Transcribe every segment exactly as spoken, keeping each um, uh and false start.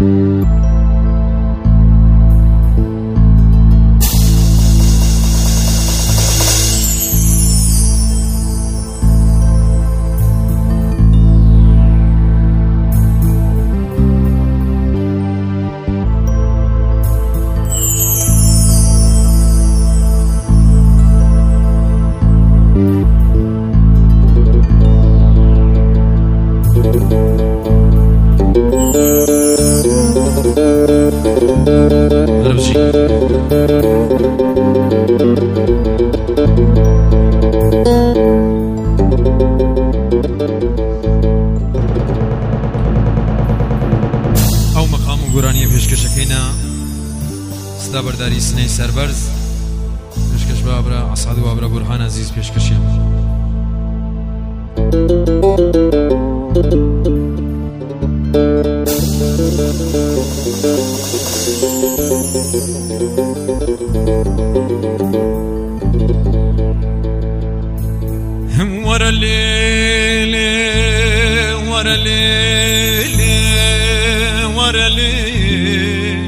او مقام گورانی پیشکشکینا سدا برداری سنه سربرز پیشکش با ابرا اسعد و ابرا برهان عزیز پیشکشیم. ورا الليل ورا الليل ورا الليل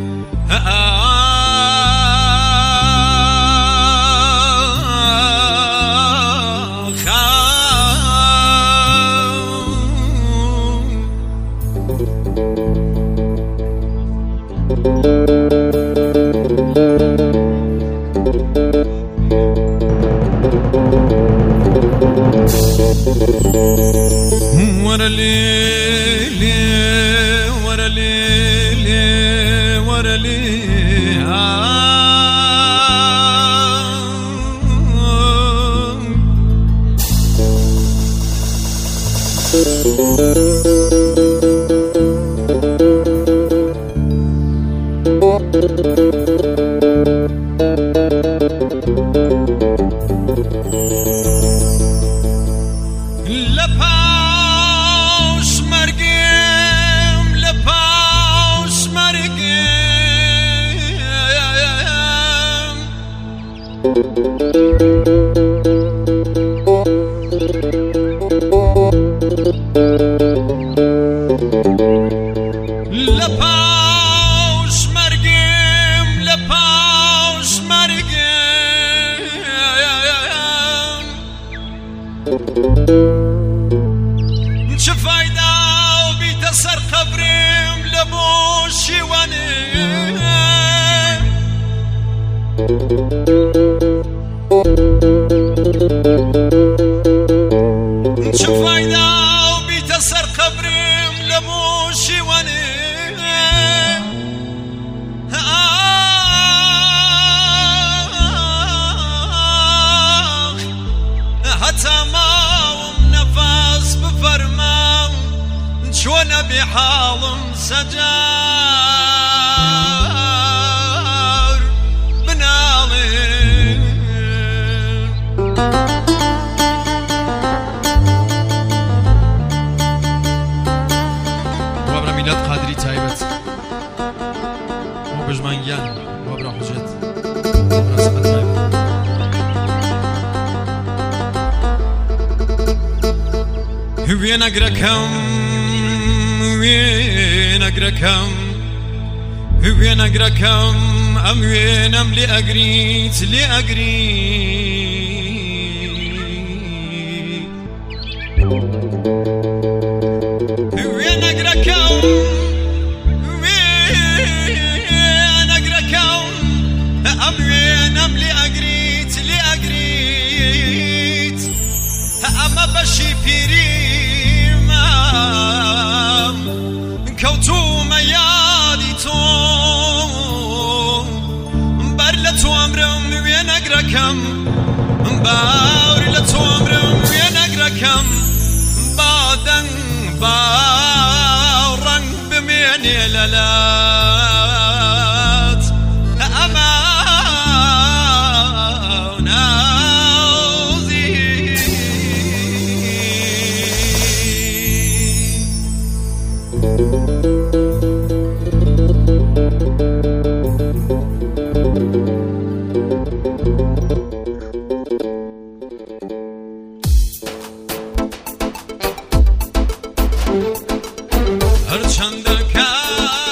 ورا الليل ورا الليل ورا الليل لپاش مرگم لپاش مرگم لپاش مرگم لپاش مرگم چه فایده و بیت سر قبرم لبوشی ونم چه فایده و بیت سر قبرم لبوشی ونم حتی ما شونا بحالم سجار بنالي وابرا ميلاد قادري تايبت وبجمانجان وابرا حجت وابرا سقط تايبت وين اقركم وين اقركم وين اقركم ام وين ام لاقريت لاقريت وين اقركم وين اقركم ام وين ام لاقريت لاقريت اما بشي بيري كوتو ميادي توم برلتو امرم وين اقركم بارلتو امرم وين اقركم بعدن بارن بميني للات اما هر چند که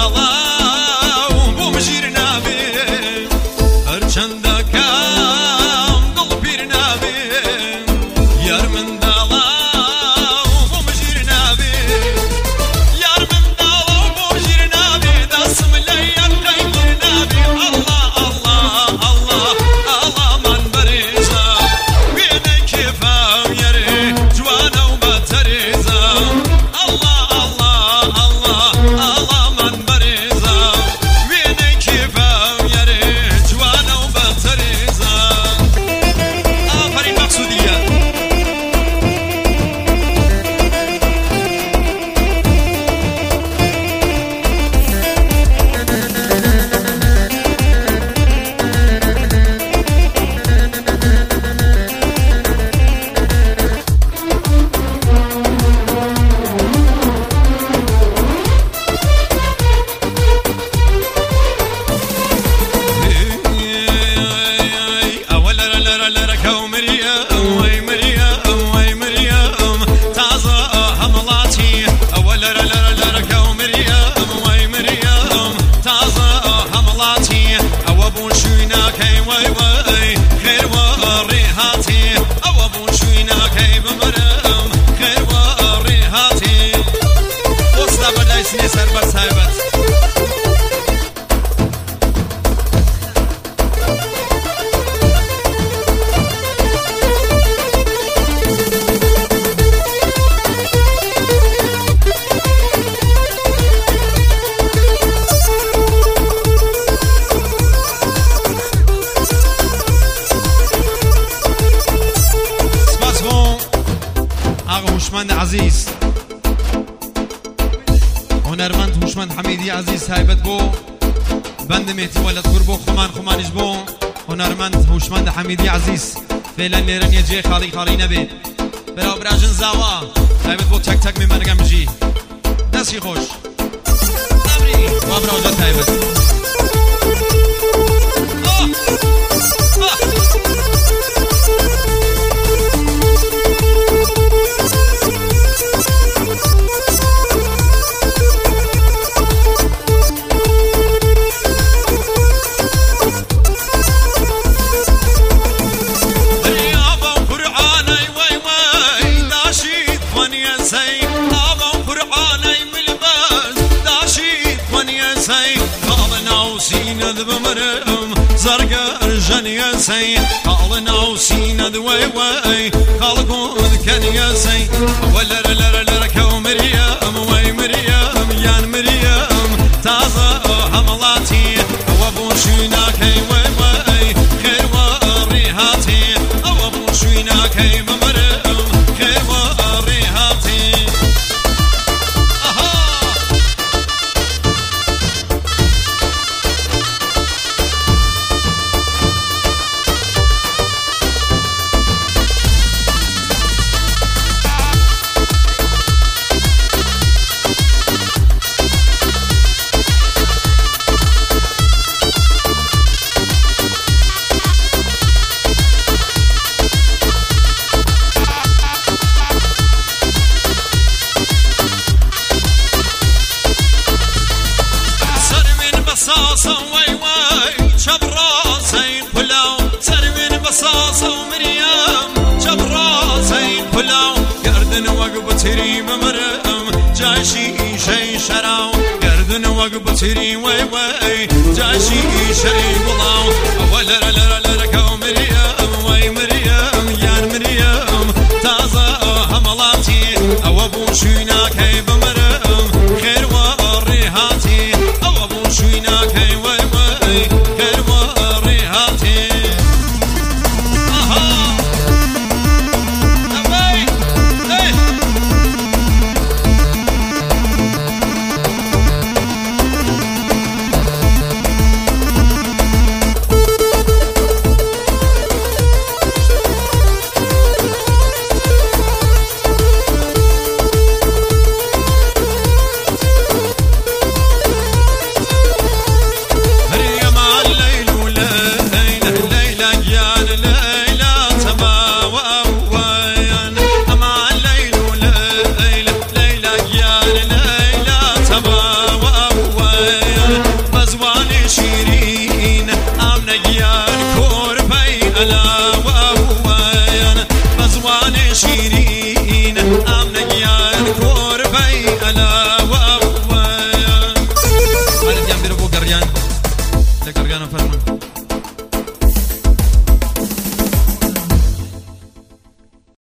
هوشمند عزیز هنرمند هوشمند حمیدی عزیز هایبت بو بند مهتی ولد قربو خمان خمانش بو هنرمند هوشمند حمیدی عزیز فعلا لیرن یجی خالی خالی نبید برا براجن زاوا هایبت بو تک تک میمرگم جی دستی خوش امری و براجت هایبت زرقاء جنيا سي قالنا وسينا ذوي وي خلقوا ذكن يا سي ولا لا لا لا كو مريم وي مريم يا مريم تازا حملاتي وابو شينا كي وي وي خير وريهاتي وابو شينا كي مريم خير وريهاتي بصاصة ومريم جبراسين كلاو قردن وقب تري ممرم جاشي شي شراو قردن وقب تري وي وي جاشي شي بلاو ولا لا لا لا كو مريم وي مريم يا مريم تازا هملاتي او ابو شينا كي بمرم خير وريهاتي او ابو شينا كي وي وي خير وريهاتي ألا